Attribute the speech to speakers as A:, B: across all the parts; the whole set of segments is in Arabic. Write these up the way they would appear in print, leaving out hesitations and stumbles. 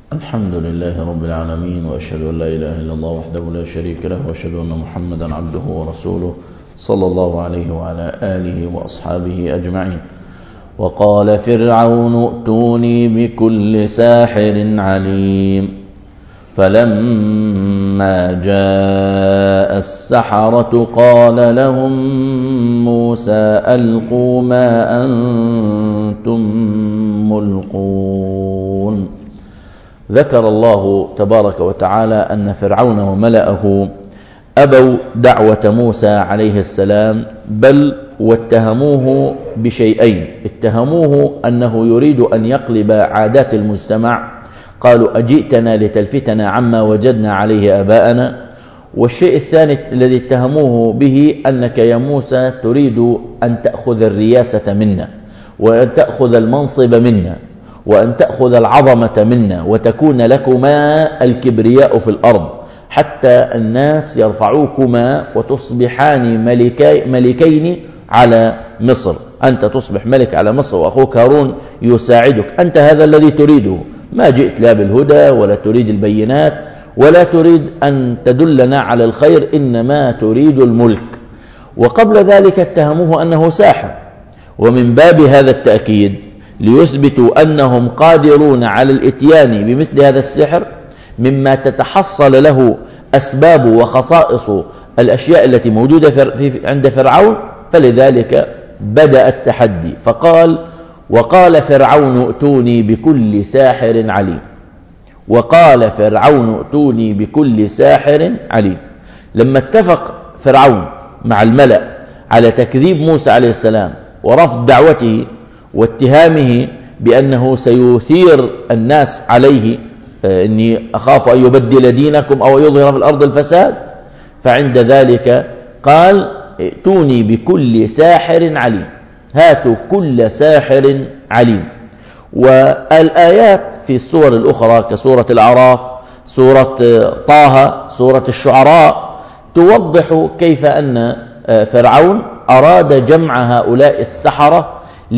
A: الحمد لله رب العالمين، وأشهد أن لا إله إلا الله وحده لا شريك له، وأشهد أن محمدا عبده ورسوله صلى الله عليه وعلى آله وأصحابه أجمعين. وقال فرعون ائتوني بكل ساحر عليم. فلما جاء السحرة قال لهم موسى ألقوا ما أنتم ملقون. ذكر الله تبارك وتعالى أن فرعون وملأه أبوا دعوة موسى عليه السلام، بل واتهموه بشيئين. اتهموه أنه يريد أن يقلب عادات المجتمع، قالوا أجئتنا لتلفتنا عما وجدنا عليه آباءنا. والشيء الثاني الذي اتهموه به أنك يا موسى تريد أن تأخذ الرياسة منا، وأن تأخذ المنصب منا، وأن تأخذ العظمة منا، وتكون لكما الكبرياء في الأرض، حتى الناس يرفعوكما وتصبحان ملكين على مصر. أنت تصبح ملك على مصر وأخوك هارون يساعدك. أنت هذا الذي تريده، ما جئت لا بالهدى ولا تريد البينات ولا تريد أن تدلنا على الخير، إنما تريد الملك. وقبل ذلك اتهموه أنه ساحر، ومن باب هذا التأكيد ليثبتوا أنهم قادرون على الإتيان بمثل هذا السحر مما تتحصل له أسباب وخصائص الأشياء التي موجودة عند فرعون. فلذلك بدأ التحدي، فقال وقال فرعون ائتوني بكل ساحر عليم. وقال فرعون ائتوني بكل ساحر عليم. لما اتفق فرعون مع الملأ على تكذيب موسى عليه السلام ورفض دعوته واتهامه بأنه سيثير الناس عليه، إني أخاف أن يبدل دينكم أو يظهر في الأرض الفساد، فعند ذلك قال ائتوني بكل ساحر عليم. هاتوا كل ساحر عليم. والآيات في السور الأخرى كسورة الأعراف، سورة طه، سورة الشعراء توضح كيف أن فرعون أراد جمع هؤلاء السحرة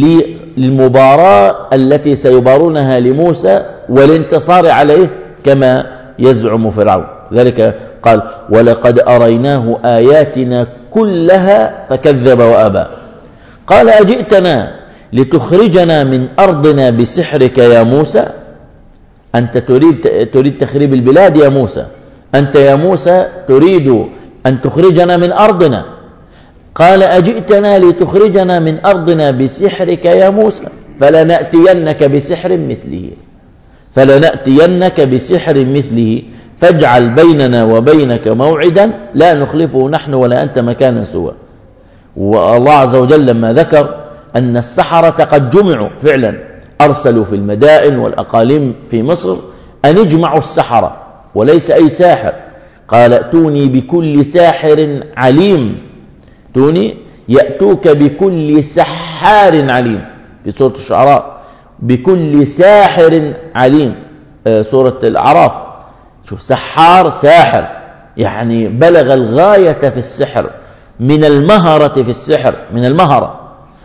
A: للمباراة التي سيبارونها لموسى والانتصار عليه كما يزعم فرعون. ذلك قال ولقد أريناه آياتنا كلها فكذب وأبى. قال أجئتنا لتخرجنا من أرضنا بسحرك يا موسى؟ أنت تريد تخريب البلاد يا موسى، أنت يا موسى تريد أن تخرجنا من أرضنا. قال أجئتنا لتخرجنا من أرضنا بسحرك يا موسى فلنأتينك بسحر مثله فاجعل بيننا وبينك موعدا لا نخلفه نحن ولا أنت مكانا سوى. والله عز وجل لما ذكر أن السحرة قد جمعوا فعلا، أرسلوا في المدائن والأقاليم في مصر أن يجمعوا السحرة، وليس أي ساحر. قال ائتوني بكل ساحر عليم. توني يأتوك بكل سحار عليم في سورة الشعراء، بكل ساحر عليم سورة الأعراف. شوف، سحار ساحر، يعني بلغ الغاية في السحر، من المهرة في السحر، من المهرة.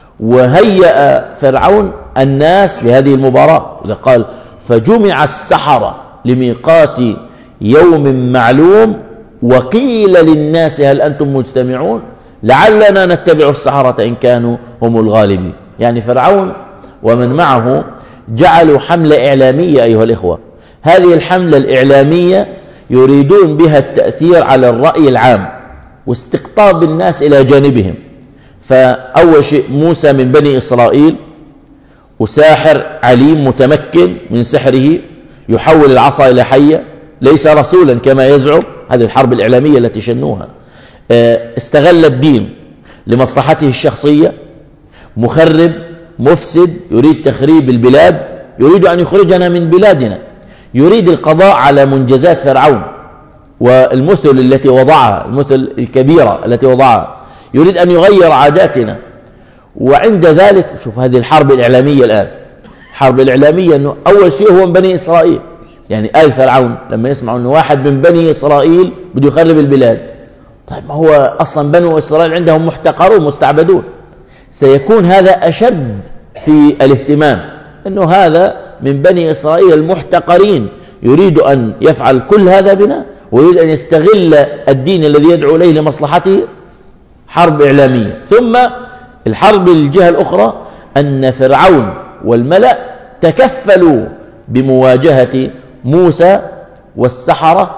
A: وهيأ فرعون الناس لهذه المباراة، إذا قال فجمع السحرة لميقات يوم معلوم وقيل للناس هل أنتم مجتمعون لعلنا نتبع السحرة إن كانوا هم الغالبين. يعني فرعون ومن معه جعلوا حملة إعلامية أيها الإخوة. هذه الحملة الإعلامية يريدون بها التأثير على الرأي العام واستقطاب الناس إلى جانبهم. فأول شيء موسى من بني إسرائيل، وساحر عليم متمكن من سحره، يحول العصا إلى حية، ليس رسولا كما يزعم. هذه الحرب الإعلامية التي شنوها. استغل الدين لمصلحته الشخصية، مخرب مفسد، يريد تخريب البلاد، يريد أن يخرجنا من بلادنا، يريد القضاء على منجزات فرعون والمثل التي وضعها، المثل الكبيرة التي وضعها، يريد أن يغير عاداتنا. وعند ذلك شوف هذه الحرب الإعلامية الآن، الحرب الإعلامية أنه أول شيء هو من بني إسرائيل. يعني آل فرعون لما يسمعوا أنه واحد من بني إسرائيل بده يخرب البلاد، طيب ما هو أصلا بنو إسرائيل عندهم محتقرون مستعبدون، سيكون هذا أشد في الاهتمام، أنه هذا من بني إسرائيل المحتقرين يريد أن يفعل كل هذا بنا، ويريد أن يستغل الدين الذي يدعو إليه لمصلحته. حرب إعلامية. ثم الحرب للجهة الأخرى أن فرعون والملأ تكفلوا بمواجهة موسى والسحرة،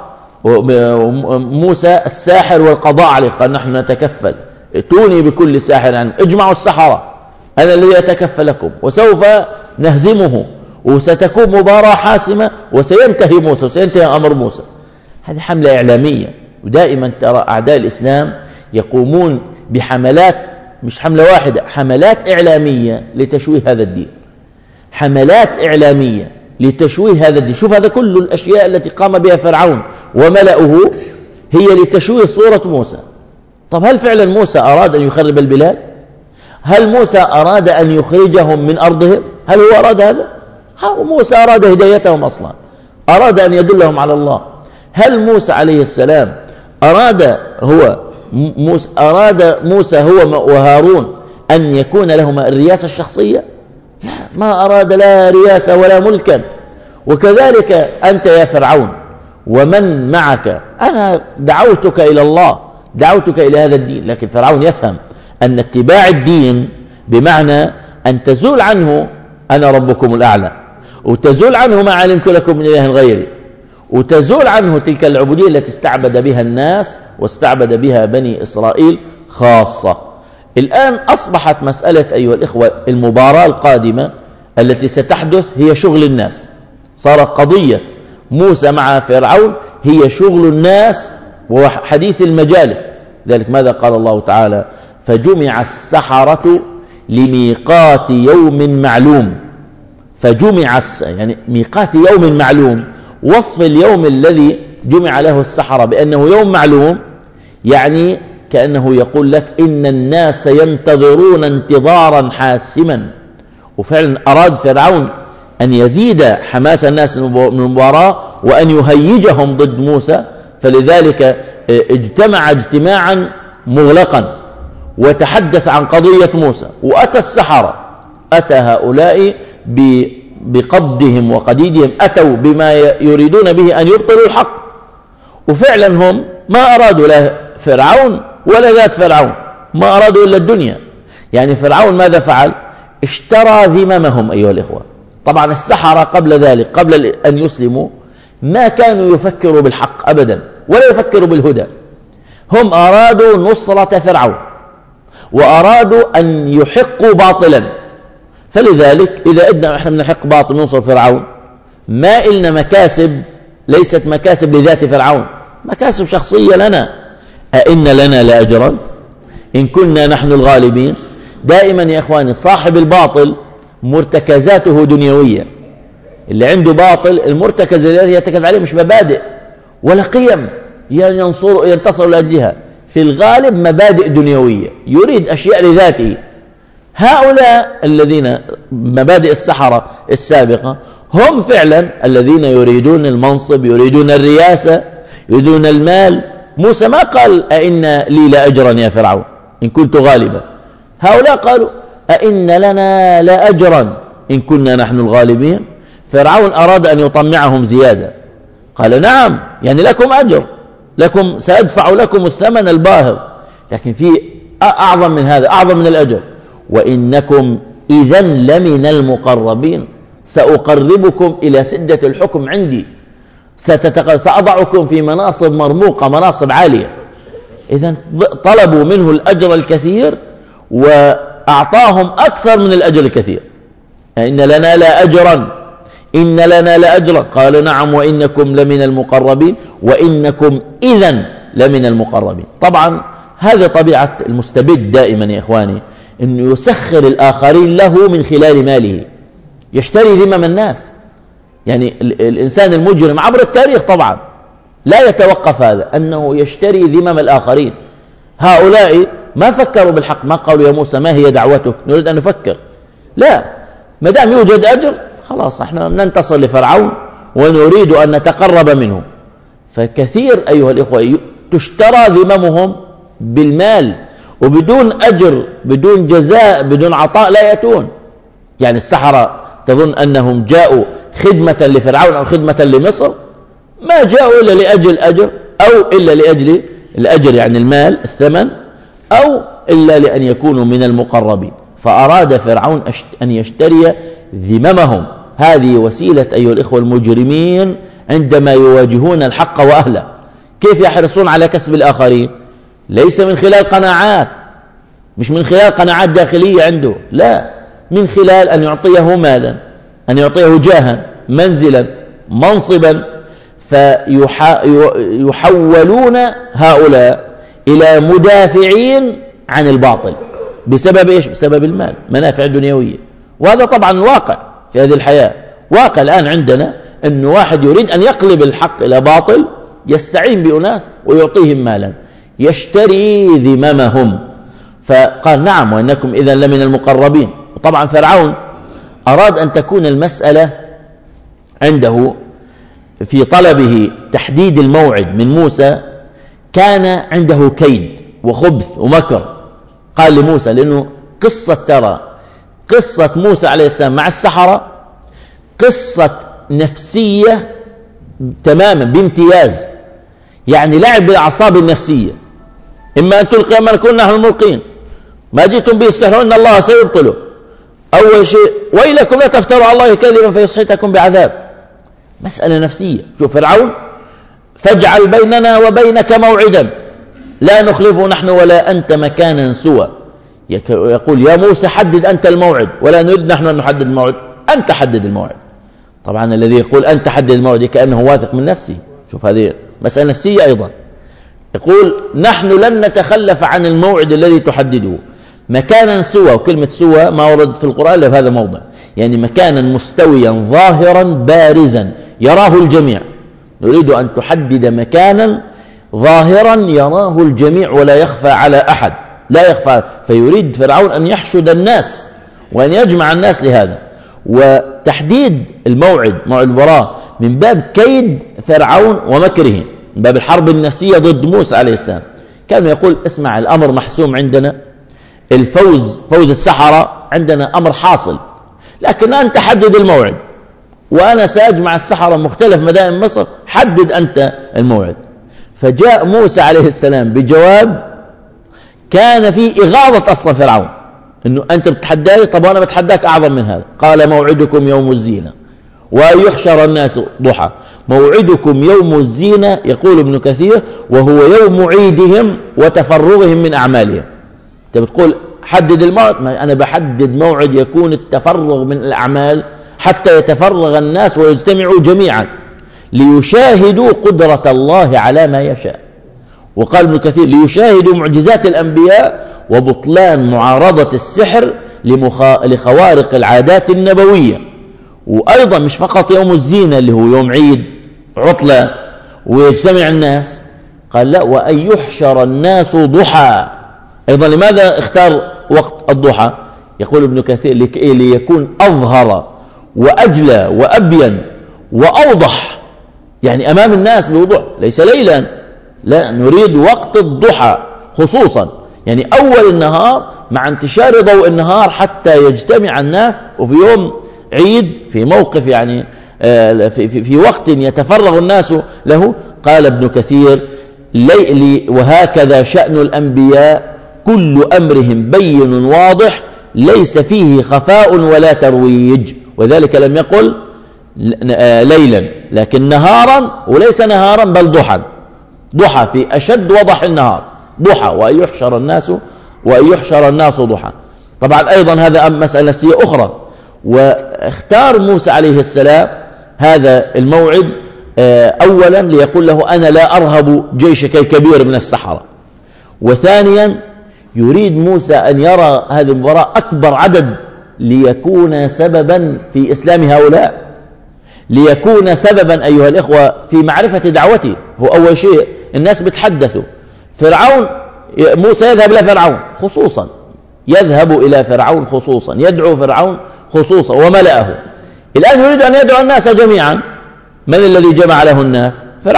A: موسى الساحر والقضاء عليه. قال نحن نتكفل، ائتوني بكل ساحر عنه، اجمعوا السحرة، أنا الذي أتكفل لكم، وسوف نهزمه، وستكون مباراة حاسمة، وسينتهي موسى وسينتهي أمر موسى. هذه حملة إعلامية. ودائما ترى أعداء الإسلام يقومون بحملات، مش حملة واحدة، حملات إعلامية لتشويه هذا الدين، حملات إعلامية لتشويه هذا الدين. شوف هذا كل الأشياء التي قام بها فرعون وملأه هي لتشويه صورة موسى. طب هل فعلا موسى أراد أن يخرب البلاد؟ هل موسى أراد أن يخرجهم من أرضهم؟ هل هو أراد هذا؟ موسى أراد هدايتهم أصلا، أراد أن يدلهم على الله. هل موسى عليه السلام أراد موسى هو وهارون أن يكون لهما الرياسة الشخصية؟ لا، ما أراد لا رياسة ولا ملكا. وكذلك أنت يا فرعون ومن معك، أنا دعوتك إلى الله، دعوتك إلى هذا الدين. لكن فرعون يفهم أن اتباع الدين بمعنى أن تزول عنه أنا ربكم الأعلى، وتزول عنه ما علمت لكم من إله غيري، وتزول عنه تلك العبودية التي استعبد بها الناس واستعبد بها بني إسرائيل خاصة. الآن أصبحت مسألة أيها الإخوة المباراة القادمة التي ستحدث هي شغل الناس. صارت قضية موسى مع فرعون هي شغل الناس وحديث المجالس. ذلك ماذا قال الله تعالى؟ فجمع السحرة لميقات يوم معلوم. فجمع يعني ميقات يوم معلوم، وصف اليوم الذي جمع له السحرة بأنه يوم معلوم، يعني كأنه يقول لك إن الناس ينتظرون انتظارا حاسما. وفعلا أراد فرعون أن يزيد حماس الناس من المباراة وأن يهيجهم ضد موسى، فلذلك اجتمع اجتماعا مغلقا وتحدث عن قضية موسى. وأتى السحرة، أتى هؤلاء بقضهم وقديدهم، أتوا بما يريدون به أن يبطلوا الحق. وفعلا هم ما أرادوا لا فرعون ولا ذات فرعون، ما أرادوا إلا الدنيا. يعني فرعون ماذا فعل؟ اشترى ذممهم أيها الإخوة. طبعا السحرة قبل ذلك، قبل أن يسلموا، ما كانوا يفكروا بالحق أبدا ولا يفكروا بالهدى. هم أرادوا نصرة فرعون وأرادوا أن يحقوا باطلا. فلذلك إذا إدنا إحنا بنحق باطل ننصر فرعون، ما إلنا مكاسب ليست مكاسب لذات فرعون، مكاسب شخصية لنا. أئن لنا لأجرا إن كنا نحن الغالبين. دائما يا إخواني صاحب الباطل مرتكزاته دنيوية. اللي عنده باطل المرتكز الذي يتكز عليه مش مبادئ ولا قيم ينتصر لأجلها، في الغالب مبادئ دنيوية، يريد أشياء لذاته. هؤلاء الذين مبادئ السحرة السابقة هم فعلا الذين يريدون المنصب، يريدون الرياسة، يريدون المال. موسى ما قال أئن لي لأجرا يا فرعون إن كنت غالبا. هؤلاء قالوا أئن لنا لأجرا إن كنا نحن الغالبين. فرعون أراد أن يطمعهم زيادة، قال نعم، يعني لكم أجر، لكم سأدفع لكم الثمن الباهظ، لكن في أعظم من هذا، أعظم من الأجر. وإنكم إذا لمن المقربين، سأقربكم إلى سدة الحكم عندي، سأضعكم في مناصب مرموقة، مناصب عالية. إذن طلبوا منه الأجر الكثير وأعطاهم أكثر من الأجر الكثير. إن لنا لا أجرا، إن لنا لأجرا. قال نعم وإنكم لمن المقربين وإنكم إذن لمن المقربين. طبعا هذه طبيعة المستبد دائما يا إخواني، أنه يسخر الآخرين له من خلال ماله، يشتري ذمم الناس. يعني الإنسان المجرم عبر التاريخ طبعا لا يتوقف هذا، أنه يشتري ذمم الآخرين. هؤلاء ما فكروا بالحق، ما قالوا يا موسى ما هي دعوتك نريد أن نفكر، لا، ما دام يوجد أجر خلاص احنا ننتصر لفرعون ونريد أن نتقرب منه. فكثير أيها الإخوة تشترى ذممهم بالمال، وبدون أجر، بدون جزاء، بدون عطاء لا يأتون. يعني السحرة تظن أنهم جاءوا خدمة لفرعون أو خدمة لمصر ما جاءوا إلا لأجل الأجر، أو إلا لأجل الأجر يعني المال الثمن، أو إلا لأن يكونوا من المقربين. فأراد فرعون أن يشتري ذممهم. هذه وسيلة أيها الإخوة المجرمين عندما يواجهون الحق وأهله. كيف يحرصون على كسب الآخرين؟ ليس من خلال قناعات، مش من خلال قناعات داخلية عنده، لا، من خلال أن يعطيه مالا، أن يعطيه جاها، منزلا، منصبا، فيحولون هؤلاء إلى مدافعين عن الباطل بسبب إيش؟ بسبب المال، منافع دنيوية. وهذا طبعا واقع في هذه الحياة، واقع الآن عندنا أن واحد يريد أن يقلب الحق إلى باطل، يستعين بأناس ويعطيهم مالا يشتري ذممهم. فقال نعم وإنكم إذن لمن المقربين. وطبعا فرعون أراد أن تكون المسألة عنده في طلبه تحديد الموعد من موسى، كان عنده كيد وخبث ومكر. قال لموسى، لأنه قصة موسى عليه السلام مع السحرة قصة نفسية تماما بامتياز، يعني لعب بالأعصاب النفسية. إما أن تلقي أما نكون نحن الملقين، ما جئتم به السحر إن الله سيبطله. أول شيء ويلكم لا تفتروا على الله كذبا فيسحتكم بعذاب. مسألة نفسية. شوف فرعون، فاجعل بيننا وبينك موعدا لا نخلفه نحن ولا أنت مكانا سوى. يقول يا موسى حدد أنت الموعد، ولا نريد نحن أن نحدد الموعد، أنت حدد الموعد. طبعا الذي يقول أنت حدد الموعد كأنه واثق من نفسه. شوف هذه مسألة نفسية أيضا. يقول نحن لن نتخلف عن الموعد الذي تحدده، مكانا سوى. وكلمة سوى ما وردت في القرآن إلا في هذا الموضع، يعني مكانا مستويا ظاهرا بارزا يراه الجميع. نريد أن تحدد مكانا ظاهرا يراه الجميع ولا يخفى على أحد، لا يخفى. فيريد فرعون أن يحشد الناس وأن يجمع الناس لهذا. وتحديد الموعد، موعد البراء، من باب كيد فرعون ومكره، من باب الحرب النفسية ضد موسى عليه السلام. كان يقول اسمع، الأمر محسوم عندنا، فوز السحرة عندنا أمر حاصل، لكن أنت حدد الموعد وأنا سأجمع السحرة مختلف مدائن مصر، حدد أنت الموعد. فجاء موسى عليه السلام بجواب كان فيه إغاظة أصلا فرعون، أنه أنت بتحداني، طب وأنا بتحداك أعظم من هذا. قال موعدكم يوم الزينة ويحشر الناس ضحى. موعدكم يوم الزينة يقول ابن كثير وهو يوم عيدهم وتفرغهم من أعمالهم. أنت بتقول حدد الموعد، أنا بحدد موعد يكون التفرغ من الأعمال حتى يتفرغ الناس ويجتمعوا جميعا ليشاهدوا قدرة الله على ما يشاء. وقال ابن كثير ليشاهدوا معجزات الأنبياء وبطلان معارضة السحر لخوارق العادات النبوية. وأيضا مش فقط يوم الزينة اللي هو يوم عيد عطلة ويجتمع الناس، قال لا، وأن يحشر الناس ضحى. أيضا لماذا اختار وقت الضحى؟ يقول ابن كثير ليكون أظهر وأجلى وأبين وأوضح، يعني أمام الناس بوضوح، ليس ليلا، لا، نريد وقت الضحى خصوصا، يعني أول النهار مع انتشار ضوء النهار حتى يجتمع الناس. وفي يوم عيد في موقف يعني في وقت يتفرغ الناس له. قال ابن كثير وهكذا شأن الأنبياء كل أمرهم بين واضح ليس فيه خفاء ولا ترويج. وذلك لم يقل ليلا لكن نهارا، وليس نهارا بل ضحى في أشد وضح النهار، ضحى وأن يحشر الناس ضحى. طبعا أيضا هذا مسألة نفسية أخرى. واختار موسى عليه السلام هذا الموعد أولا ليقول له أنا لا أرهب جيشك الكبير من السحرة، وثانيا يريد موسى أن يرى هذه المباراة أكبر عدد ليكون سببا في إسلام هؤلاء، ليكون سببا أيها الإخوة في معرفة دعوته. هو أول شيء الناس بتحدثوا فرعون، موسى يذهب إلى فرعون خصوصا، يذهب إلى فرعون خصوصا، يدعو فرعون خصوصا وملأه. الآن يريد أن يدعو الناس جميعا. من الذي جمع له الناس؟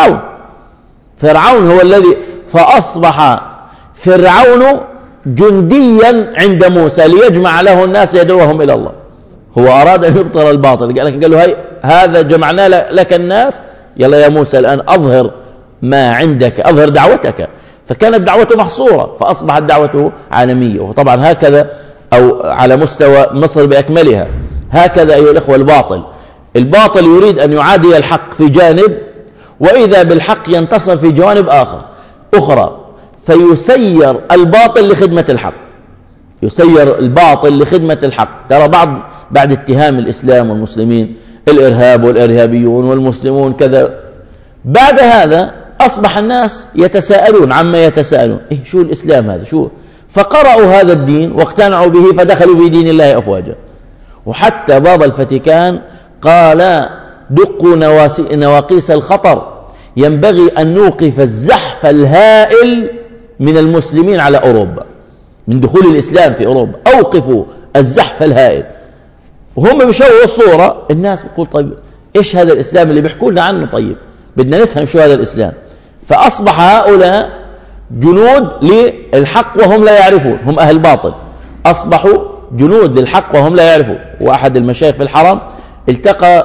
A: فرعون هو الذي، فأصبح فرعون جنديا عند موسى ليجمع له الناس يدعوهم إلى الله. هو أراد أن يبطل الباطل، قال له هذا جمعنا لك الناس، يلا يا موسى الآن أظهر ما عندك، أظهر دعوتك. فكانت دعوته محصورة، فأصبحت دعوته عالمية. وطبعا هكذا، أو على مستوى مصر بأكملها، هكذا أيها الأخوة الباطل يريد أن يعادي الحق في جانب، وإذا بالحق ينتصر في جوانب أخرى، فيسير الباطل لخدمة الحق، يسير الباطل لخدمة الحق. ترى بعد اتهام الإسلام والمسلمين الإرهاب والإرهابيون والمسلمون كذا، بعد هذا أصبح الناس يتساءلون عما يتساءلون، شو الإسلام هذا شو؟ فقرأوا هذا الدين واقتنعوا به فدخلوا في دين الله أفواجا. وحتى بابا الفاتيكان قال دقوا نواقيس الخطر، ينبغي أن نوقف الزحف الهائل من المسلمين على أوروبا، من دخول الإسلام في أوروبا، أوقفوا الزحف الهائل. وهم بيشوهوا الصورة، الناس بيقول طيب إيش هذا الإسلام اللي بيحكوا لنا عنه؟ طيب بدنا نفهم شو هذا الإسلام. فأصبح هؤلاء جنود للحق وهم لا يعرفون، هم أهل باطل، أصبحوا جنود للحق وهم لا يعرفون. وأحد المشايخ في الحرم التقى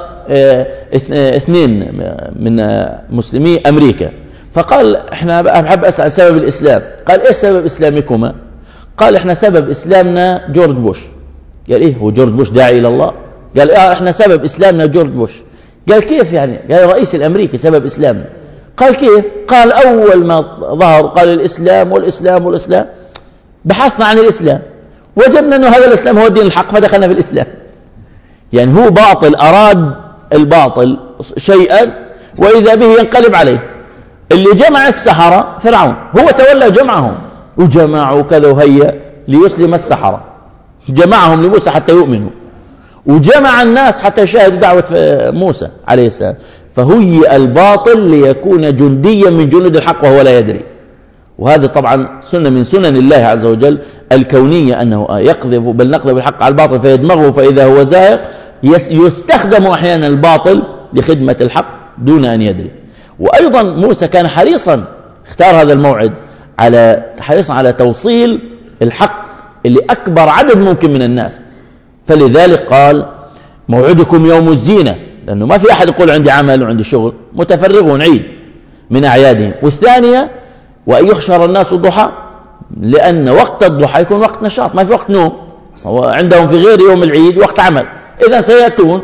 A: اثنين من مسلمي أمريكا، فقال احنا أحب أسأل سبب الإسلام. قال ايش سبب إسلامكما؟ قال احنا سبب إسلامنا جورج بوش. قال ايه هو جورج بوش داعي إلى الله؟ قال احنا سبب إسلامنا جورج بوش. قال كيف يعني؟ قال الرئيس الأمريكي سبب إسلامنا. قال كيف؟ قال أول ما ظهر قال الإسلام والإسلام والإسلام، بحثنا عن الإسلام وجدنا أنه هذا الإسلام هو الدين الحق فدخلنا في الإسلام. يعني هو باطل، أراد الباطل شيئا وإذا به ينقلب عليه. اللي جمع السحرة فرعون، هو تولى جمعهم وجمعوا كذا وهيا ليسلم السحرة، جمعهم لموسى حتى يؤمنوا، وجمع الناس حتى يشاهدوا دعوة موسى عليه السلام. فهيئ الباطل ليكون جنديا من جنود الحق وهو لا يدري. وهذا طبعا سنة من سنن الله عز وجل الكونية، أنه يقذف، بل نقذف الحق على الباطل فيدمغه فإذا هو زاهق. يستخدم أحيانا الباطل لخدمة الحق دون أن يدري. وأيضا موسى كان حريصا، اختار هذا الموعد حريصا على توصيل الحق لأكبر عدد ممكن من الناس. فلذلك قال موعدكم يوم الزينة، لأنه ما في أحد يقول عندي عمل وعندي شغل، متفرغون عيد من أعيادهم. والثانية وأن يحشر الناس ضحى، لأن وقت الضحى يكون وقت نشاط، ما في وقت نوم، عندهم في غير يوم العيد وقت عمل، إذا سيأتون.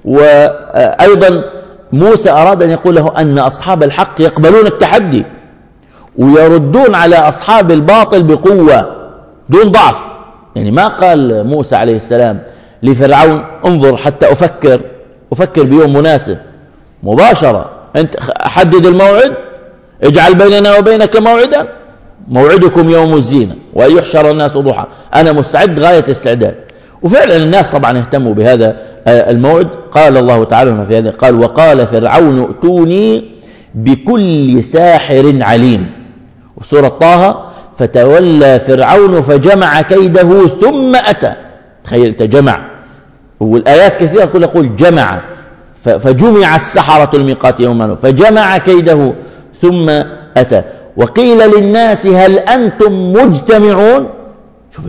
A: وأيضا موسى أراد أن يقول له أن أصحاب الحق يقبلون التحدي ويردون على أصحاب الباطل بقوة دون ضعف. يعني ما قال موسى عليه السلام لفرعون انظر حتى أفكر بيوم مناسب، مباشرة أنت حدد الموعد، اجعل بيننا وبينك موعدا، موعدكم يوم الزينة وأن يحشر الناس ضحى، أنا مستعد غاية الاستعداد. وفعلا الناس طبعا اهتموا بهذا الموعد. قال الله تعالى في هذا، قال وقال فرعون ائتوني بكل ساحر عليم. وسورة طه فتولى فرعون فجمع كيده ثم أتى. تخيل جمع، والآيات كثيرة كل يقول جمع، فجمع السحرة الميقات يوم معلوم، فجمع كيده ثم أتى. وقيل للناس هل أنتم مجتمعون؟ شوف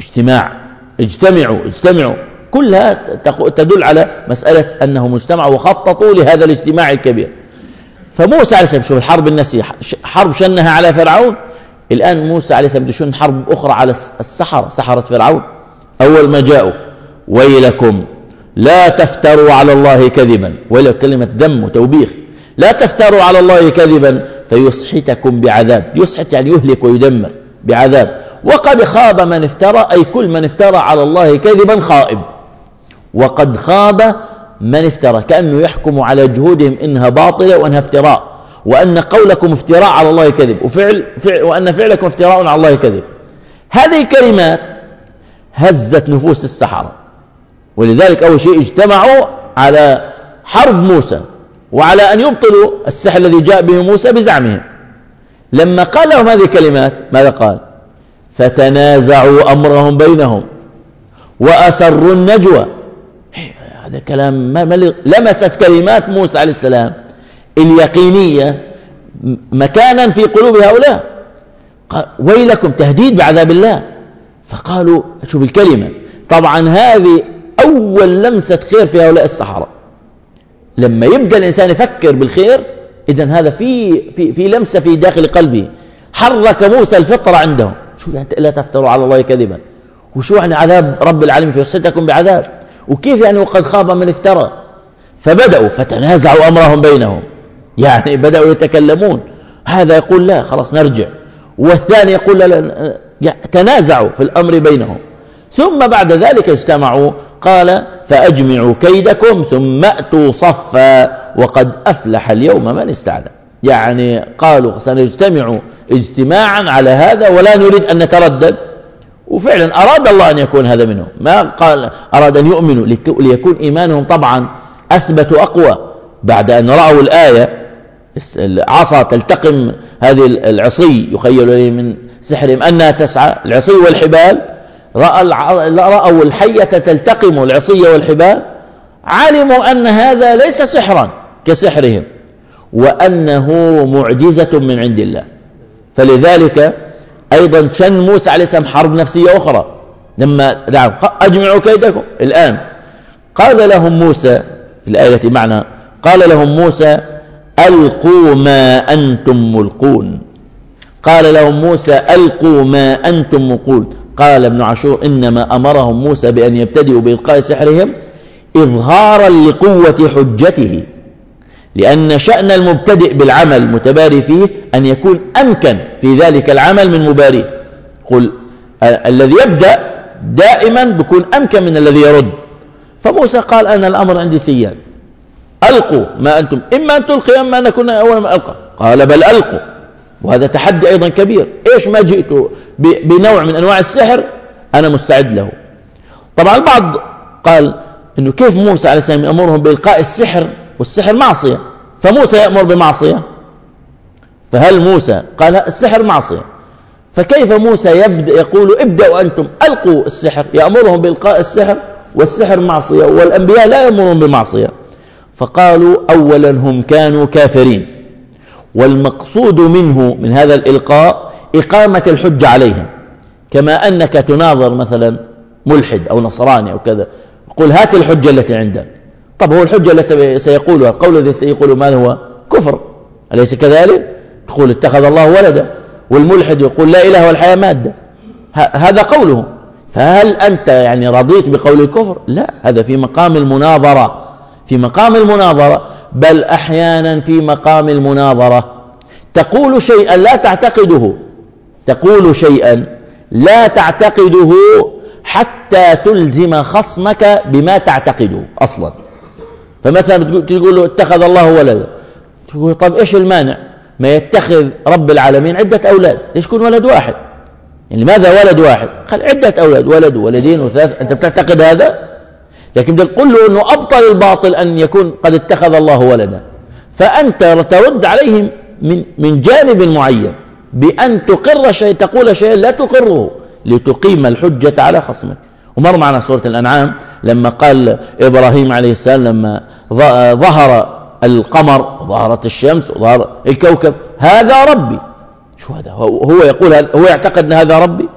A: اجتمعوا كلها تدل على مسألة أنهم اجتمعوا وخططوا لهذا الاجتماع الكبير. فموسى عليه السلام، شوف الحرب النفسية، حرب شنها على فرعون، الآن موسى عليه السلام يشن حرب أخرى على سحرة فرعون. أول ما جاءوا ويلكم لا تفتروا على الله كذبا، ولا كلمة دم وتوبيخ، لا تفتروا على الله كذبا فيسحتكم بعذاب. يسحت يعني يهلك ويدمر بعذاب. وقد خاب من افترى، أي كل من افترى على الله كذبا خائب. وقد خاب من افترى، كأنه يحكم على جهودهم إنها باطلة وأنها افتراء، وأن قولكم افتراء على الله كذب، وأن فعلكم افتراء على الله كذب. هذه الكلمات هزت نفوس السحرة، ولذلك أول شيء اجتمعوا على حرب موسى وعلى أن يبطلوا السحر الذي جاء به موسى بزعمهم. لما قال لهم هذه الكلمات ماذا قال؟ فتنازعوا أمرهم بينهم وأسروا النجوى. هذا كلام لمست كلمات موسى عليه السلام اليقينية مكانا في قلوب هؤلاء. ويلكم، تهديد بعذاب الله. فقالوا شوف الكلمة، طبعا هذه أول لمسة خير في هؤلاء السحرة. لما يبدأ الإنسان يفكر بالخير، إذن هذا في لمسة في داخل قلبه، حرك موسى الفطرة عندهم. شو لا تفتروا على الله كذبا، وشو يعني عذاب رب العالمين فيصدكم بعذاب، وكيف يعني وقد خاب من افترى. فبدأوا فتنازعوا أمرهم بينهم، يعني بدأوا يتكلمون، هذا يقول لا خلاص نرجع، والثاني يقول لا، تنازعوا في الأمر بينهم. ثم بعد ذلك اجتمعوا، قال فأجمعوا كيدكم ثم أتوا صفا وقد أفلح اليوم من استعلى. يعني قالوا سنجتمع اجتماعا على هذا ولا نريد أن نتردد. وفعلا أراد الله أن يكون هذا منهم، ما قال أراد أن يؤمنوا ليكون إيمانهم طبعا أثبت وأقوى بعد أن رأوا الآية، العصا تلتقم، هذه العصي يخيل إليه من سحرهم أنها تسعى، العصي والحبال، رأوا الحية تلتقم العصي والحبال، علموا أن هذا ليس سحرا كسحرهم، وأنه معجزة من عند الله. فلذلك أيضا شن موسى عليه السلام حرب نفسية أخرى، لما دعوا أجمعوا كيدكم. الآن قال لهم موسى في الآية التي معنا، قال لهم موسى ألقوا ما أنتم ملقون. قال لهم موسى ألقوا ما أنتم ملقون. قال ابن عاشور إنما أمرهم موسى بأن يبتدئوا بإلقاء سحرهم إظهارا لقوة حجته، لأن شأن المبتدئ بالعمل المتباري فيه أن يكون أمكن في ذلك العمل من مباريه. قل الذي يبدأ دائما بيكون أمكن من الذي يرد. فموسى قال أنا الأمر عندي سيان، ألقوا ما أنتم، إما أن تلقي أما أن نكون أول ما ألقى. قال بل ألقوا، وهذا تحدي أيضا كبير. إيش ما جئت بنوع من أنواع السحر أنا مستعد له. طبعا البعض قال إنه كيف موسى عليه السلام يأمرهم بإلقاء السحر والسحر معصية، فموسى يأمر بمعصية؟ فهل موسى قال السحر معصية، فكيف موسى يقول ابدأوا أنتم ألقوا السحر، يأمرهم بإلقاء السحر والسحر معصية والأنبياء لا يأمرون بمعصية؟ فقالوا أولا هم كانوا كافرين، والمقصود منه من هذا الإلقاء إقامة الحجة عليهم، كما أنك تناظر مثلا ملحد أو نصراني أو كذا، قل هات الحجة التي عندك. طب هو الحجة التي سيقولها، القول الذي سيقوله ما هو؟ كفر، أليس كذلك؟ تقول اتخذ الله ولدا، والملحد يقول لا إله والحياة مادة، هذا قوله. فهل أنت يعني رضيت بقول الكفر؟ لا، هذا في مقام المناظرة، في مقام المناظرة، بل أحيانا في مقام المناظرة تقول شيئا لا تعتقده، تقول شيئا لا تعتقده حتى تلزم خصمك بما تعتقده أصلا. فمثلا تقول له اتخذ الله ولدا، تقول طب إيش المانع ما يتخذ رب العالمين عدة أولاد، ليش يكون ولد واحد؟ يعني لماذا ولد واحد؟ قال عدة أولاد، ولد وولدين وثلاث، أنت بتعتقد هذا؟ لكن تقول له أنه أبطل الباطل أن يكون قد اتخذ الله ولدا. فأنت ترد عليهم من جانب معين بأن تقر شيء، تقول شيء لا تقره لتقيم الحجة على خصمك. ومر معنا سورة الأنعام لما قال إبراهيم عليه السلام لما ظهر القمر ظهرت الشمس وظهر الكوكب هذا ربي، شو هذا؟ هو يقول هو يعتقد أن هذا ربي؟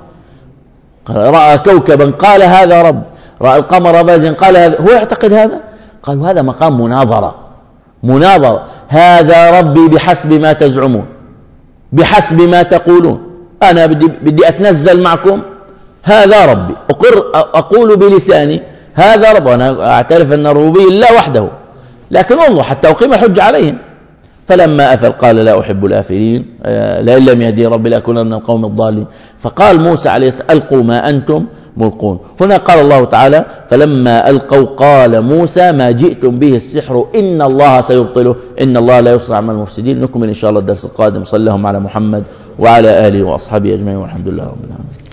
A: رأى كوكبا قال هذا رب، رأى القمر بازغا قال هذا، هو يعتقد هذا؟ قالوا هذا مقام مناظرة، مناظرة، هذا ربي بحسب ما تزعمون، بحسب ما تقولون، أنا بدي أتنزل معكم، هذا ربي، أقول بلساني هذا رب، وأنا أعترف أن الربوبية لله وحده، لكن انظر حتى أقيم الحجة عليهم. فلما أفل قال لا أحب الآفلين، لئن لم يهدي ربي لأكونن من القوم الضالين. فقال موسى عليه السلام ألقوا ما أنتم ملقون. هنا قال الله تعالى فلما ألقوا قال موسى ما جئتم به السحر إن الله سيبطله إن الله لا يصنع عمل المفسدين. نكمل إن شاء الله الدرس القادم. صلى الله على محمد وعلى آله وأصحابه أجمعين والحمد لله رب العالمين.